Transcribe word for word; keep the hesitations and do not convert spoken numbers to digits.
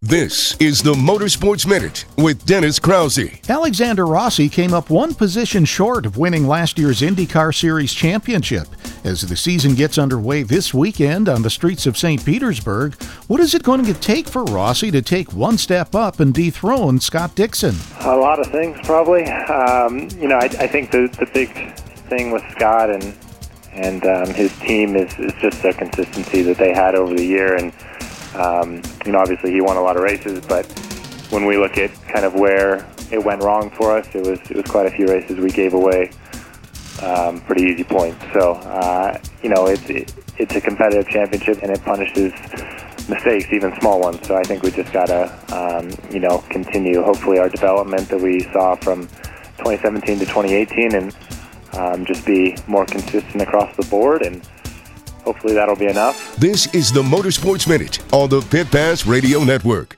This is the Motorsports Minute with Dennis Krause. Alexander Rossi came up one position short of winning last year's IndyCar Series championship. As the season gets underway this weekend on the streets of Saint Petersburg, what is it going to take for Rossi to take one step up and dethrone Scott Dixon? A lot of things, probably. Um, you know, I, I think the, the big thing with Scott and and um, his team is, is just the consistency that they had over the year. And Um, you know, obviously he won a lot of races, but when we look at kind of where it went wrong for us, it was it was quite a few races we gave away um, pretty easy points. So, uh, you know, it's it, it's a competitive championship, and it punishes mistakes, even small ones. So I think we just gotta, um, you know, continue hopefully our development that we saw from twenty seventeen to twenty eighteen, and um, just be more consistent across the board, and hopefully that'll be enough. This is the Motorsports Minute on the Pit Pass Radio Network.